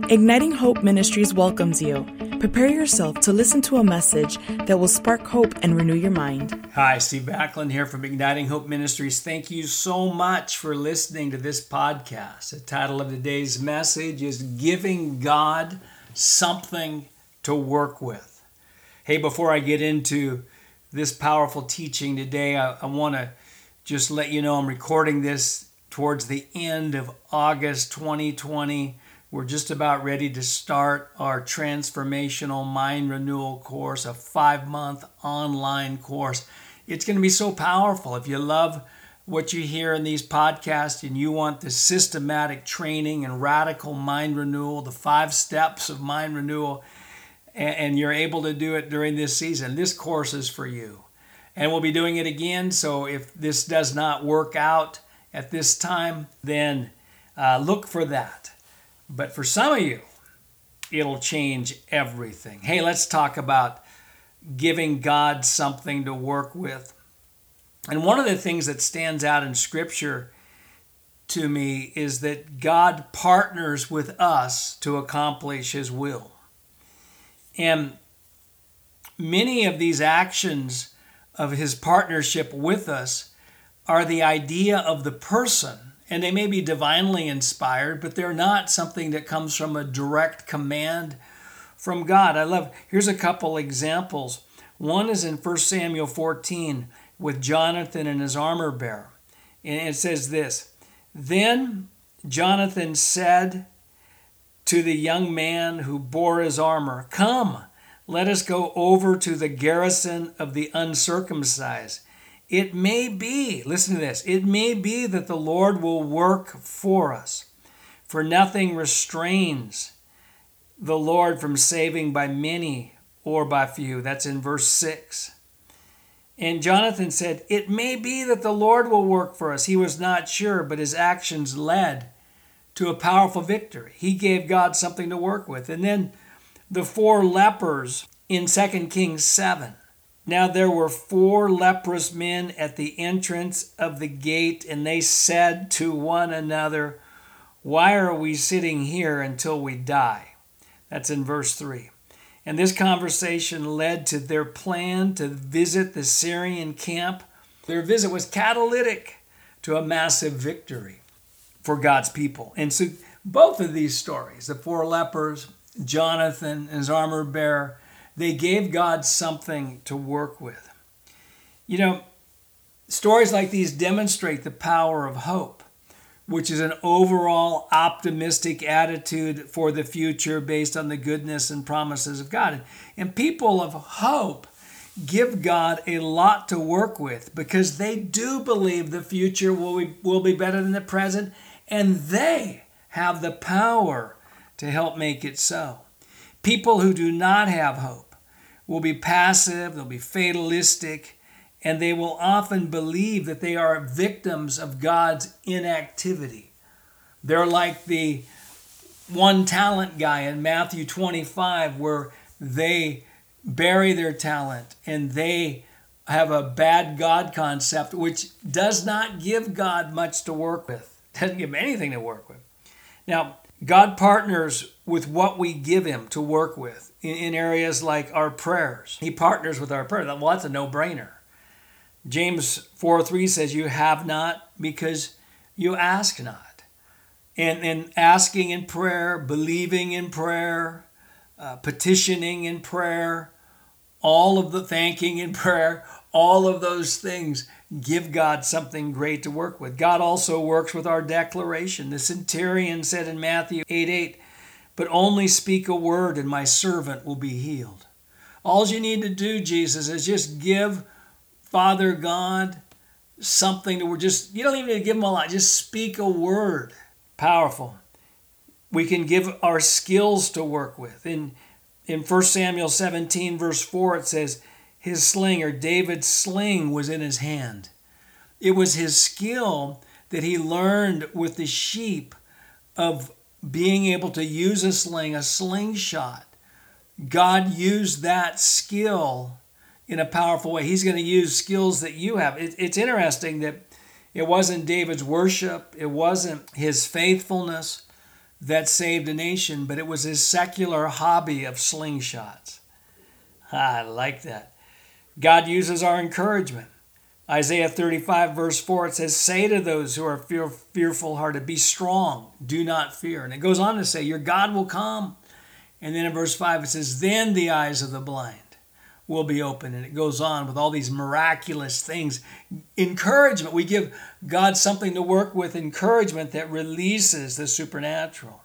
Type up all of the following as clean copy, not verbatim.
Igniting Hope Ministries welcomes you. Prepare yourself to listen to a message that will spark hope and renew your mind. Hi, Steve Backlund here from Igniting Hope Ministries. Thank you so much for listening to this podcast. The title of today's message is Giving God Something to Work With. Hey, before I get into this powerful teaching today, I want to just let you know I'm recording this towards the end of August 2020. We're just about ready to start our transformational mind renewal course, a 5-month online course. It's going to be so powerful. If you love what you hear in these podcasts and you want the systematic training and radical mind renewal, the 5 steps of mind renewal, and you're able to do it during this season, this course is for you. And we'll be doing it again. So if this does not work out at this time, then look for that. But for some of you, it'll change everything. Hey, let's talk about giving God something to work with. And one of the things that stands out in Scripture to me is that God partners with us to accomplish His will. And many of these actions of His partnership with us are the idea of the person. And they may be divinely inspired, but they're not something that comes from a direct command from God. Here's a couple examples. One is in 1 Samuel 14 with Jonathan and his armor bearer. And it says this, "Then Jonathan said to the young man who bore his armor, 'Come, let us go over to the garrison of the uncircumcised. It may be,'" listen to this, "'it may be that the Lord will work for us, for nothing restrains the Lord from saving by many or by few.'" That's in verse 6. And Jonathan said, "It may be that the Lord will work for us." He was not sure, but his actions led to a powerful victory. He gave God something to work with. And then the 4 lepers in 2 Kings 7. "Now there were 4 leprous men at the entrance of the gate, and they said to one another, 'Why are we sitting here until we die?'" That's in verse 3. And this conversation led to their plan to visit the Syrian camp. Their visit was catalytic to a massive victory for God's people. And so both of these stories, the 4 lepers, Jonathan and his armor bearer, they gave God something to work with. You know, stories like these demonstrate the power of hope, which is an overall optimistic attitude for the future based on the goodness and promises of God. And people of hope give God a lot to work with because they do believe the future will be better than the present, and they have the power to help make it so. People who do not have hope will be passive, they'll be fatalistic, and they will often believe that they are victims of God's inactivity. They're like the 1-talent guy in Matthew 25, where they bury their talent and they have a bad God concept, which does not give God much to work with. Doesn't give him anything to work with. Now, God partners with what we give Him to work with in areas like our prayers. He partners with our prayers. Well, that's a no-brainer. James 4:3 says, "You have not because you ask not." And asking in prayer, believing in prayer, petitioning in prayer, all of the thanking in prayer, all of those things give God something great to work with. God also works with our declaration. The centurion said in Matthew 8:8, "But only speak a word and my servant will be healed." All you need to do, Jesus, is just give Father God something you don't even need to give Him a lot. Just speak a word. Powerful. We can give our skills to work with. In 1 Samuel 17, verse 4, it says, his sling, or David's sling, was in his hand. It was his skill that he learned with the sheep of being able to use a sling, a slingshot. God used that skill in a powerful way. He's going to use skills that you have. It's interesting that it wasn't David's worship. It wasn't his faithfulness. that saved a nation, but it was his secular hobby of slingshots. I like that. God uses our encouragement. Isaiah 35 verse 4, it says, say to those who are fearful-hearted, be strong, do not fear. And it goes on to say, your God will come. And then in verse 5 it says, then the eyes of the blind will be open. And it goes on with all these miraculous things. Encouragement. We give God something to work with, encouragement that releases the supernatural.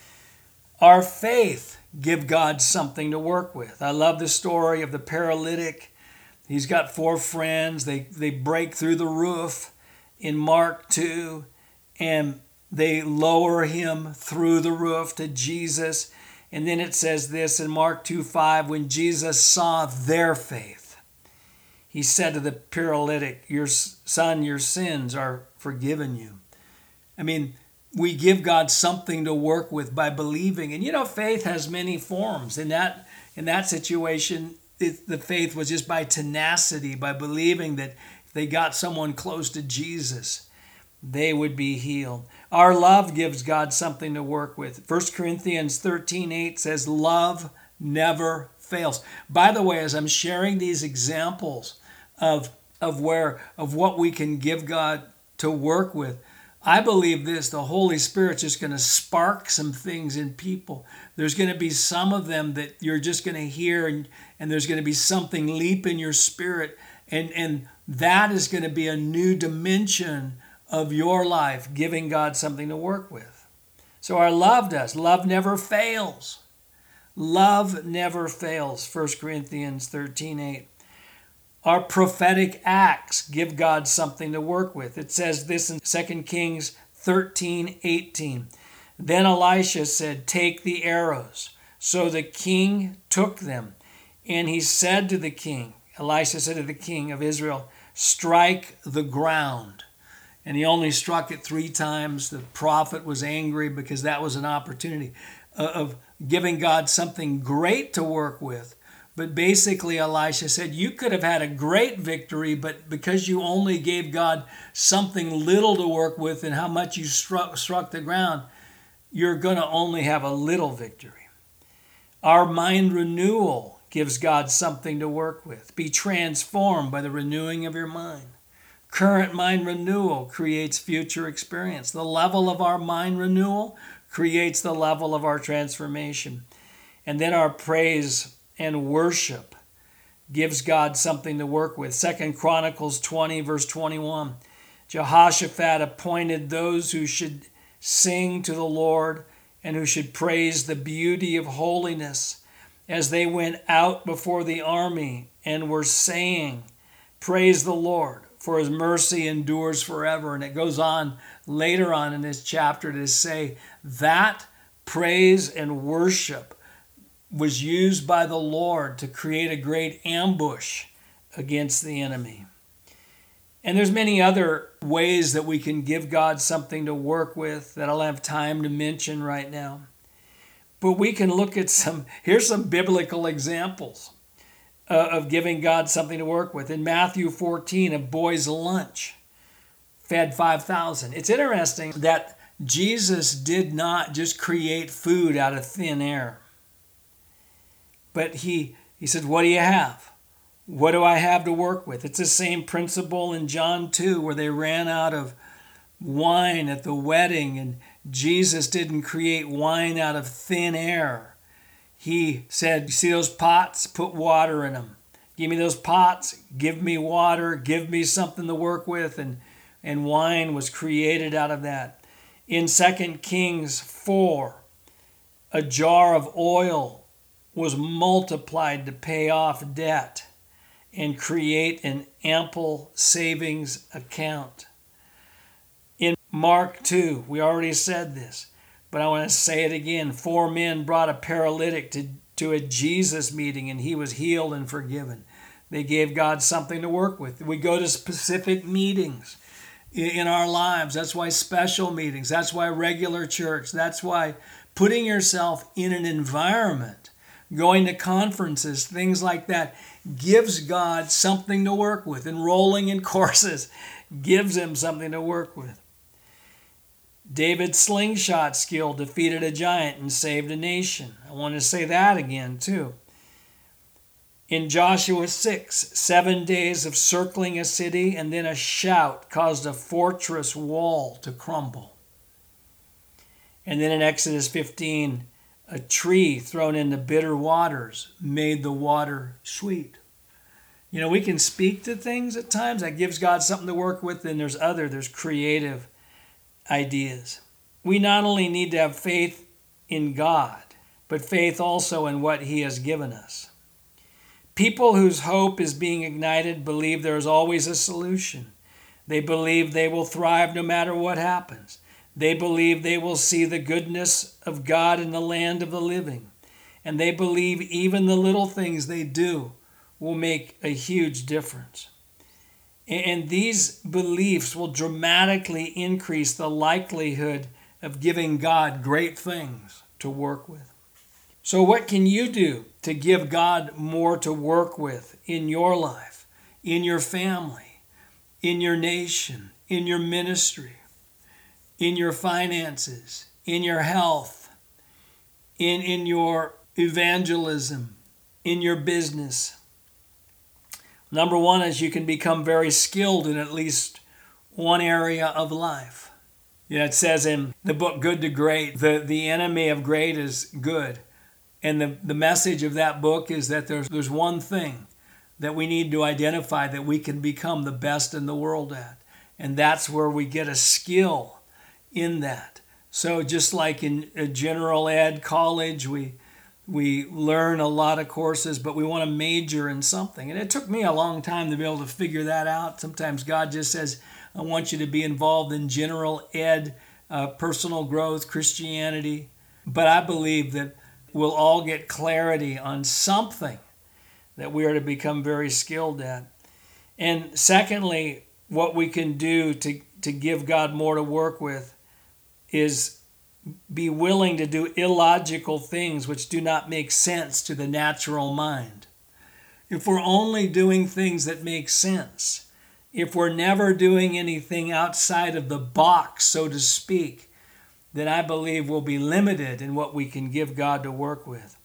Our faith give God something to work with. I love the story of the paralytic. He's got 4 friends. They break through the roof in Mark 2, and they lower him through the roof to Jesus. And then it says this in Mark 2:5, when Jesus saw their faith, he said to the paralytic, your son, your sins are forgiven you. I mean, we give God something to work with by believing. And faith has many forms. In that situation, the faith was just by tenacity, by believing that if they got someone close to Jesus, they would be healed. Our love gives God something to work with. 1 Corinthians 13:8 says, love never fails. By the way, as I'm sharing these examples of what we can give God to work with, I believe this, the Holy Spirit's just going to spark some things in people. There's going to be some of them that you're just going to hear, and there's going to be something leap in your spirit, and that is going to be a new dimension of your life, giving God something to work with. So our love does. Love never fails. Love never fails, 1 Corinthians 13:8. Our prophetic acts give God something to work with. It says this in 2 Kings 13:18. Then Elisha said, take the arrows. So the king took them. And he said to the king, Elisha said to the king of Israel, strike the ground. And he only struck it 3 times. The prophet was angry because that was an opportunity of giving God something great to work with. But basically, Elisha said, you could have had a great victory, but because you only gave God something little to work with and how much you struck the ground, you're going to only have a little victory. Our mind renewal gives God something to work with. Be transformed by the renewing of your mind. Current mind renewal creates future experience. The level of our mind renewal creates the level of our transformation. And then our praise and worship gives God something to work with. 2 Chronicles 20, verse 21. Jehoshaphat appointed those who should sing to the Lord and who should praise the beauty of holiness as they went out before the army and were saying, praise the Lord, for his mercy endures forever. And it goes on later on in this chapter to say that praise and worship was used by the Lord to create a great ambush against the enemy. And there's many other ways that we can give God something to work with that I'll have time to mention right now. But we can look at here's some biblical examples of giving God something to work with. In Matthew 14, a boy's lunch fed 5,000. It's interesting that Jesus did not just create food out of thin air. But he said, what do you have? What do I have to work with? It's the same principle in John 2 where they ran out of wine at the wedding, and Jesus didn't create wine out of thin air. He said, you see those pots? Put water in them. Give me those pots. Give me water. Give me something to work with. And wine was created out of that. In 2 Kings 4, a jar of oil was multiplied to pay off debt and create an ample savings account. In Mark 2, we already said this, but I want to say it again. 4 men brought a paralytic to a Jesus meeting, and he was healed and forgiven. They gave God something to work with. We go to specific meetings in our lives. That's why special meetings. That's why regular church. That's why putting yourself in an environment, going to conferences, things like that, gives God something to work with. Enrolling in courses gives him something to work with. David's slingshot skill defeated a giant and saved a nation. I want to say that again too. In Joshua 6, 7 days of circling a city and then a shout caused a fortress wall to crumble. And then in Exodus 15, a tree thrown into bitter waters made the water sweet. You know, we can speak to things at times. That gives God something to work with. Then there's creative ideas. We not only need to have faith in God, but faith also in what He has given us. People whose hope is being ignited believe there is always a solution. They believe they will thrive no matter what happens. They believe they will see the goodness of God in the land of the living. And they believe even the little things they do will make a huge difference. And these beliefs will dramatically increase the likelihood of giving God great things to work with. So what can you do to give God more to work with in your life, in your family, in your nation, in your ministry, in your finances, in your health, in your evangelism, in your business? Number one is you can become very skilled in at least one area of life. You know, it says in the book Good to Great, the enemy of great is good. And the message of that book is that there's one thing that we need to identify that we can become the best in the world at. And that's where we get a skill in that. So just like in a general ed college, we learn a lot of courses, but we want to major in something. And it took me a long time to be able to figure that out. Sometimes God just says, I want you to be involved in general ed, personal growth, Christianity. But I believe that we'll all get clarity on something that we are to become very skilled at. And secondly, what we can do to give God more to work with is be willing to do illogical things which do not make sense to the natural mind. If we're only doing things that make sense, if we're never doing anything outside of the box, so to speak, then I believe we'll be limited in what we can give God to work with.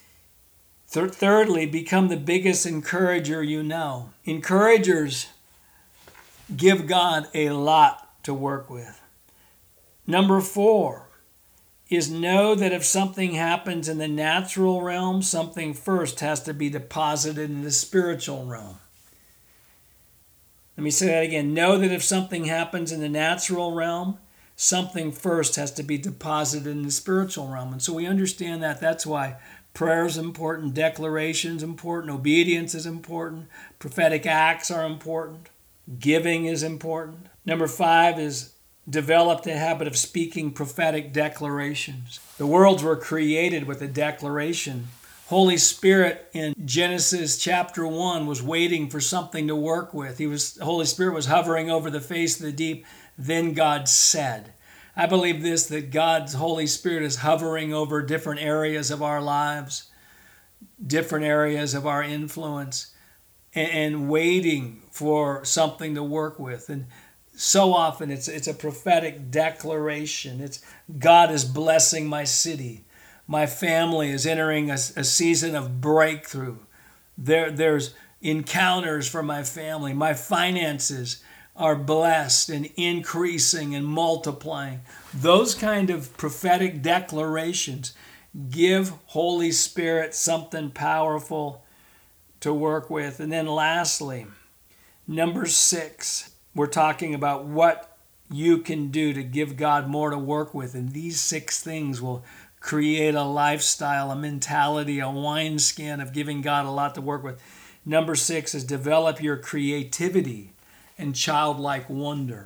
Thirdly, become the biggest encourager you know. Encouragers give God a lot to work with. Number 4 is know that if something happens in the natural realm, something first has to be deposited in the spiritual realm. Let me say that again. Know that if something happens in the natural realm, something first has to be deposited in the spiritual realm. And so we understand that. That's why prayer is important, declaration is important, obedience is important, prophetic acts are important, giving is important. Number 5 is develop the habit of speaking prophetic declarations. The worlds were created with a declaration. Holy Spirit in Genesis chapter 1 was waiting for something to work with. Holy Spirit was hovering over the face of the deep. Then God said. I believe this, that God's Holy Spirit is hovering over different areas of our lives, different areas of our influence, and waiting for something to work with. And so often it's a prophetic declaration. It's God is blessing my city. My family is entering a season of breakthrough. There's encounters for my family. My finances are blessed and increasing and multiplying. Those kind of prophetic declarations give Holy Spirit something powerful to work with. And then lastly, number 6, we're talking about what you can do to give God more to work with. And these 6 things will create a lifestyle, a mentality, a wineskin of giving God a lot to work with. Number 6 is develop your creativity and childlike wonder.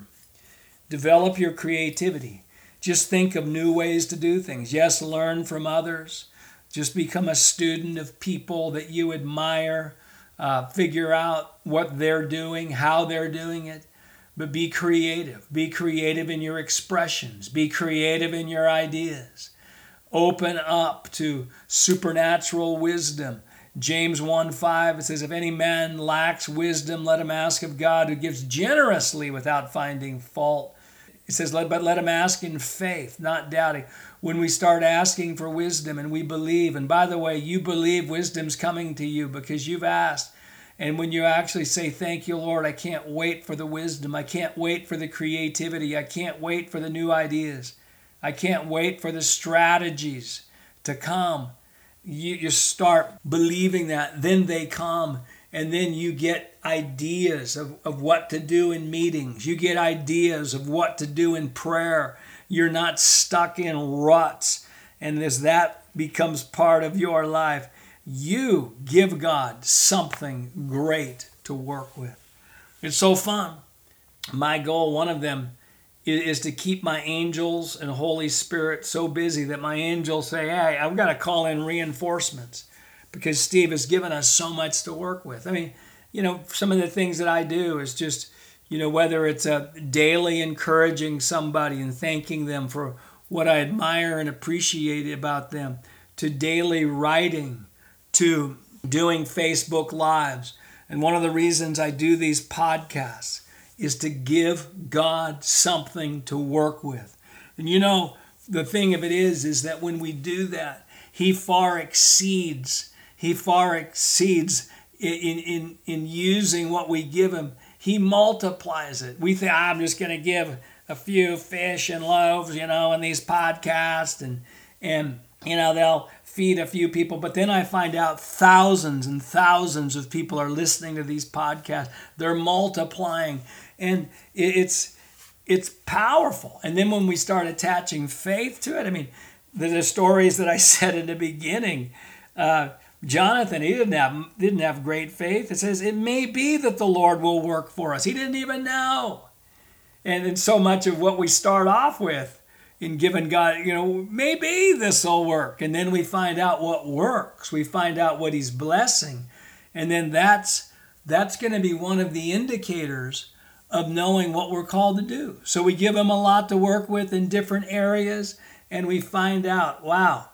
Develop your creativity. Just think of new ways to do things. Yes, learn from others. Just become a student of people that you admire. Figure out what they're doing, how they're doing it. But be creative. Be creative in your expressions. Be creative in your ideas. Open up to supernatural wisdom. James 1:5, it says, if any man lacks wisdom, let him ask of God, who gives generously without finding fault. It says, but let him ask in faith, not doubting. When we start asking for wisdom and we believe, and by the way, you believe wisdom's coming to you because you've asked. And when you actually say, thank you, Lord, I can't wait for the wisdom. I can't wait for the creativity. I can't wait for the new ideas. I can't wait for the strategies to come. You start believing that, then they come. And then you get ideas of what to do in meetings. You get ideas of what to do in prayer. You're not stuck in ruts. And as that becomes part of your life, you give God something great to work with. It's so fun. My goal, one of them, is to keep my angels and Holy Spirit so busy that my angels say, hey, I've got to call in reinforcements. Because Steve has given us so much to work with. I mean, some of the things that I do is just, whether it's a daily encouraging somebody and thanking them for what I admire and appreciate about them, to daily writing, to doing Facebook Lives. And one of the reasons I do these podcasts is to give God something to work with. And the thing of it is that when we do that, He far exceeds in using what we give Him. He multiplies it. We think, I'm just going to give a few fish and loaves, in these podcasts, and they'll feed a few people. But then I find out thousands and thousands of people are listening to these podcasts. They're multiplying, and it's powerful. And then when we start attaching faith to it, I mean, the stories that I said in the beginning, Jonathan, he didn't have great faith. It says, it may be that the Lord will work for us. He didn't even know. And so much of what we start off with in giving God, maybe this will work. And then we find out what works. We find out what He's blessing. And then that's going to be one of the indicators of knowing what we're called to do. So we give Him a lot to work with in different areas, and we find out, wow,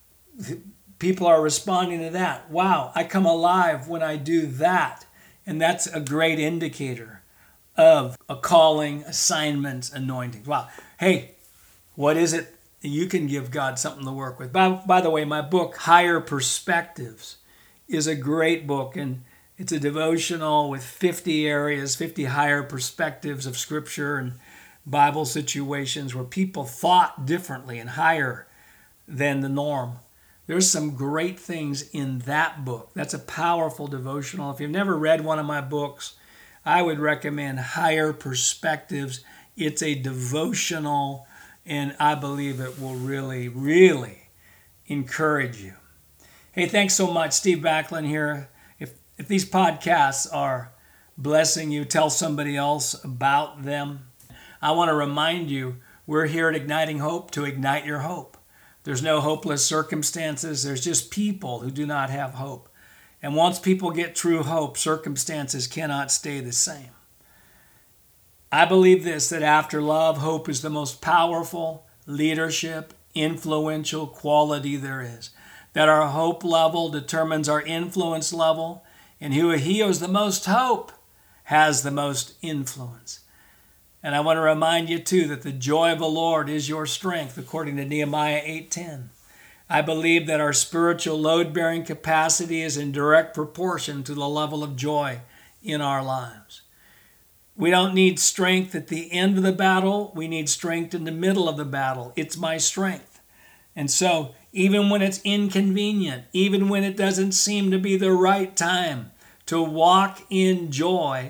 people are responding to that. Wow, I come alive when I do that. And that's a great indicator of a calling, assignments, anointing. Wow. Hey, what is it? You can give God something to work with. By the way, my book, Higher Perspectives, is a great book. And it's a devotional with 50 areas, 50 higher perspectives of Scripture and Bible situations where people thought differently and higher than the norm. There's some great things in that book. That's a powerful devotional. If you've never read one of my books, I would recommend Higher Perspectives. It's a devotional, and I believe it will really, really encourage you. Hey, thanks so much. Steve Backlund here. If these podcasts are blessing you, tell somebody else about them. I want to remind you, we're here at Igniting Hope to ignite your hope. There's no hopeless circumstances. There's just people who do not have hope. And once people get true hope, circumstances cannot stay the same. I believe this, that after love, hope is the most powerful leadership, influential quality there is. That our hope level determines our influence level, and he who has the most hope has the most influence. And I want to remind you too that the joy of the Lord is your strength, according to Nehemiah 8:10. I believe that our spiritual load-bearing capacity is in direct proportion to the level of joy in our lives. We don't need strength at the end of the battle. We need strength in the middle of the battle. It's my strength. And so even when it's inconvenient, even when it doesn't seem to be the right time to walk in joy,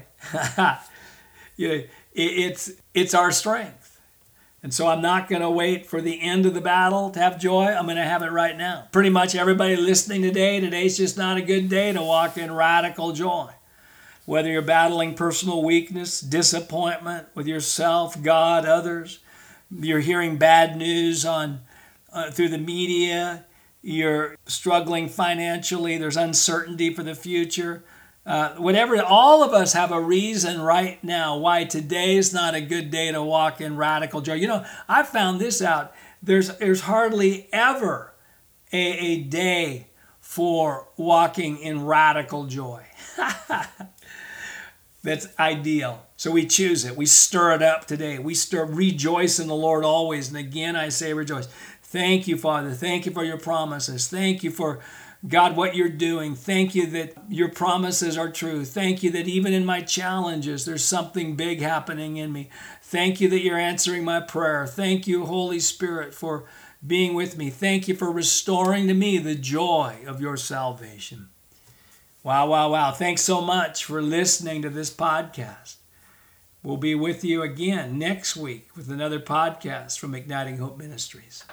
it's our strength. And so I'm not going to wait for the end of the battle to have joy. I'm going to have it right now. Pretty much everybody listening today's just not a good day to walk in radical joy. Whether you're battling personal weakness, disappointment with yourself, God, others, you're hearing bad news through the media, you're struggling financially, there's uncertainty for the future. Whatever, all of us have a reason right now why today is not a good day to walk in radical joy. I found this out. There's hardly ever a day for walking in radical joy. that's ideal. So we choose it. We stir it up today. We rejoice in the Lord always. And again, I say rejoice. Thank you, Father. Thank you for your promises. Thank you for, God, what you're doing. Thank you that your promises are true. Thank you that even in my challenges, there's something big happening in me. Thank you that you're answering my prayer. Thank you, Holy Spirit, for being with me. Thank you for restoring to me the joy of your salvation. Wow, wow, wow. Thanks so much for listening to this podcast. We'll be with you again next week with another podcast from Igniting Hope Ministries.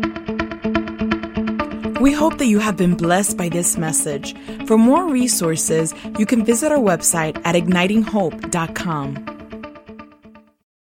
We hope that you have been blessed by this message. For more resources, you can visit our website at ignitinghope.com.